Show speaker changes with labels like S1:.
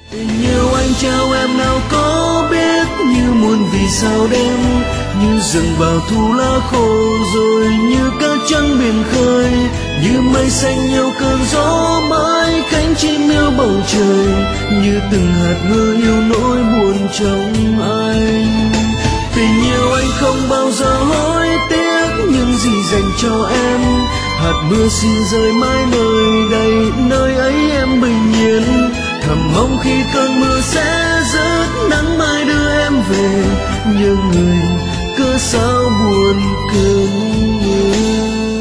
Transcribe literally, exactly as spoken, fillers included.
S1: Tình yêu anh trao em nào có biết, như muôn vì sao đêm, như rừng vào thu lá khô, rồi như cát trắng biển khơi, như mây xanh yêu cơn gió mãi, cánh chim yêu bầu trời, như từng hạt mưa yêu nỗi buồn trong anh. Tình yêu anh không bao giờ hối tiếc những gì dành cho em, hạt mưa xin rơi mãi nơi đây, nơi ấy em bình yên. Thầm mong khi cơn mưa sẽ dứt, nắng mai đưa em về, nhớ người cớ sao buồn cơn mưa.